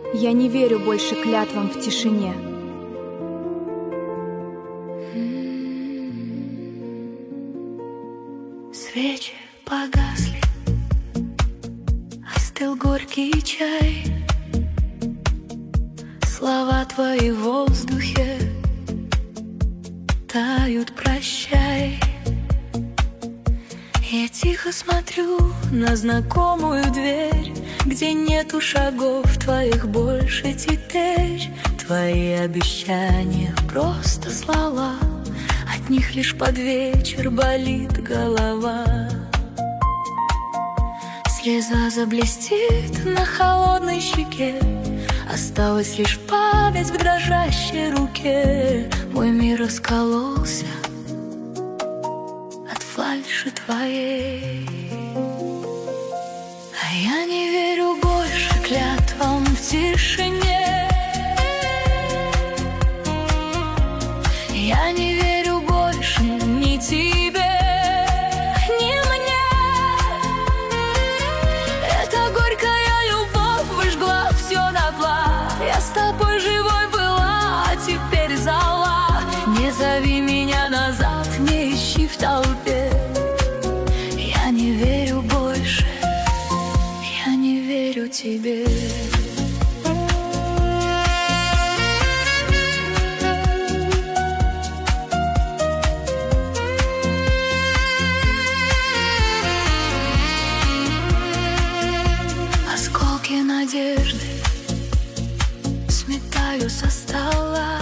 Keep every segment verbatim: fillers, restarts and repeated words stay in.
Я не верю больше клятвам в тишине. Свечи погасли, остыл горький чай. Слова твои в воздухе тают, прощай. Я тихо смотрю на знакомую дверь, где нету шагов твоих больше теперь. Твои обещания просто слова, от них лишь под вечер болит голова. Слеза заблестит на холодной щеке, осталась лишь память в дрожащей руке. Мой мир раскололся от фальши твоей. А я не верю больше клятвам в тишине. Я не верю больше ни тебе, ни мне. Эта горькая любовь выжгла все дотла. Я с тобой живой была, а теперь зола. Не зови меня назад, не ищи в толпе. Я не верю больше, я не верю тебе. Надежды сметаю со стола.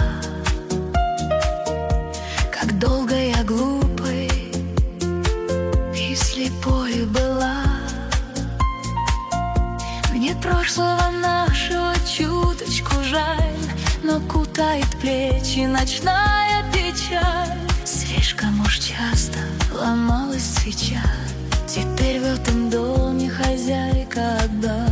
Как долго я глупой и слепой была. Мне прошлого нашего чуточку жаль, но кутает плечи ночная печаль. Слишком уж часто ломалась свеча, теперь в этом доме хозяйка одна.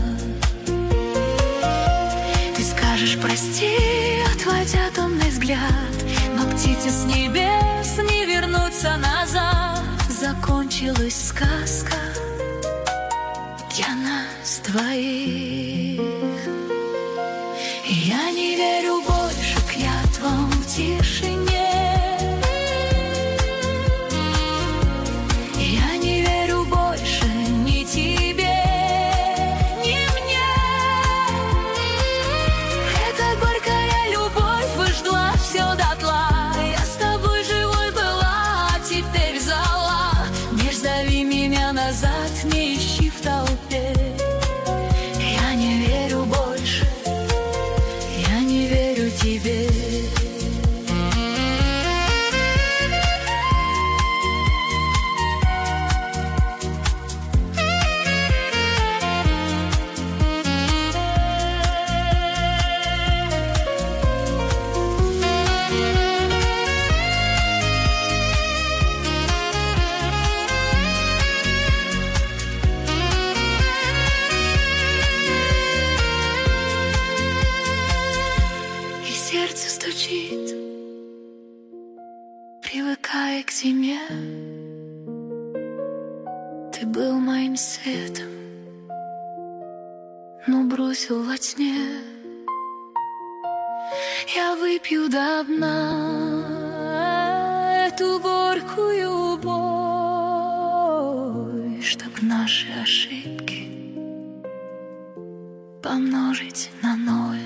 Скажешь прости, отводя томный взгляд, но птице с небес не вернуться назад. Закончилась сказка для нас двоих. Я не верю больше клятвам в тишине. Я не верю больше ни тебе, назад, не ищи в толпе. Я не верю больше, я не верю тебе. Сердце стучит, привыкая к зиме. Ты был моим светом, но бросил во тьме. Я выпью до дна эту горькую боль, чтоб наши ошибки помножить на ноль.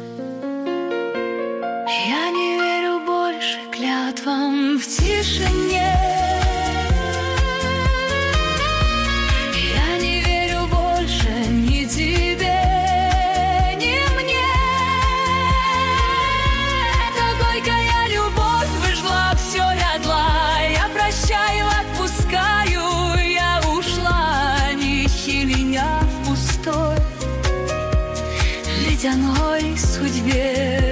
Я не верю больше клятвам в тишине. Я не верю больше ни тебе, ни мне. Эта горькая любовь выжгла все дотла. Я прощаю, отпускаю, я ушла. Не ищи меня в пустой ледяной судьбе.